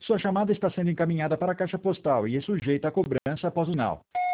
Sua chamada está sendo encaminhada para a caixa postal e é sujeita a cobrança após o sinal.